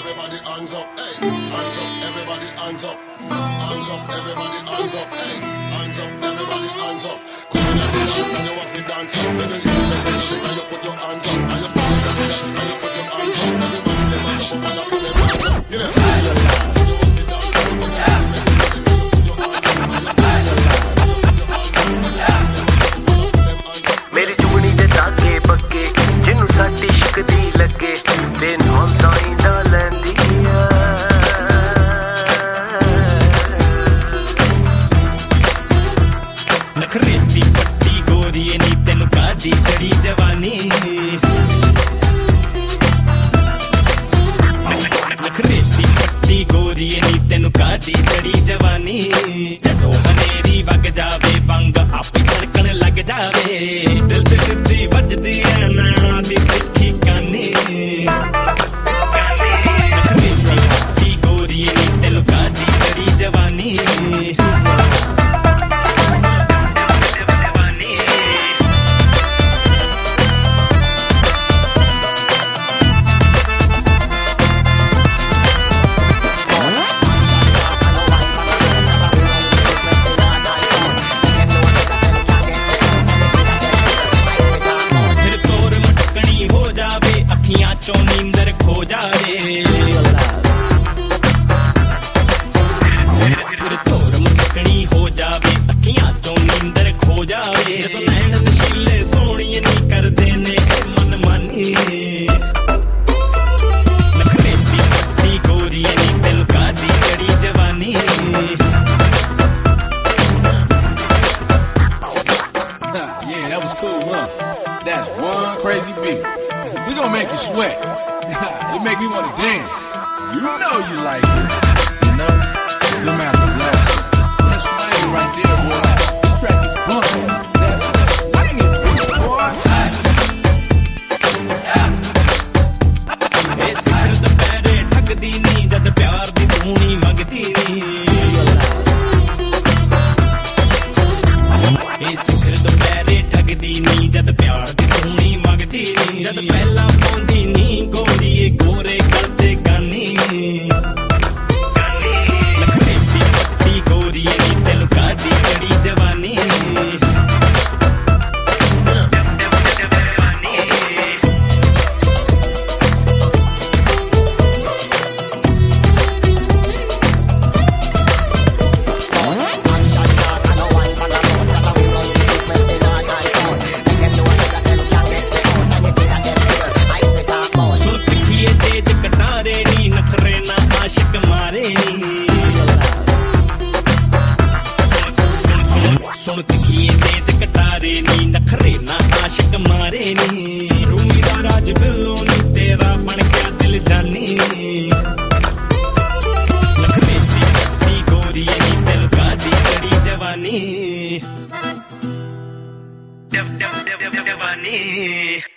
everybody hands up, hey. Hands up, everybody hands up. Hands up, everybody hands up, hey. Hands up, everybody hands up. Come in the shit and you have to dance up. When you get in the shit and you put your hands up. And you put your hands up, and you put your hands up. Everybody them hands up, and you put them hands up. You know, मेरी चूनी दे धागे पक्के जिन्नू साडी शिकदी लगे ते नाम साइंदा लैंदी नखरेती पट्टी गोरी नी तेनू कादी चढ़ी जवानी नखरेती पट्टी गोरी नी तेनू कादी चढ़ी जवानी जदों हनेरी वग जावे बंग आपे धड़कन लग जावे दिल ते सिद्धी वजदी ऐ नैना दी तिखी कानी नखरेती पट्टी गोरी नी तेनू कादी चढ़ी जवानी चो नींदर खो जावे फिर थोर मुटकनी हो जावे अखियां चो नींदर खो जावे जदों नैन नशीले सोहणिए नी करदे ने मन मानी नखरेती पट्टी गोरी नी तेनू कादी चढ़ी जवानी Yeah, that was cool, huh? That's one crazy beat. We gonna make you sweat. It make me wanna dance. You know you like it. You know? No matter what. That's swing right there, boy. This track is bumping. That's swinging, boy. ए सिखर दुपहरे ठगदी नी जद प्यार दी धूनी मंगदी नी ए सिखर दुपहरे ठगदी नी जद प्यार दी धूनी मंगदी नी जद पहला पौंदी नी गोरी गोरे करते गानी नखरेती पट्टी गोरी नी तेनू कादी चढ़ी जवानी सुन तिखिए तेज कटारे नी नखरे ना आशिक मारे नी रूमी दा राज बिल्लो नी तेरा बन गया दिल जानी नखरेती पट्टी गोरी नी तेनू कादी चढ़ी जवानी जवानी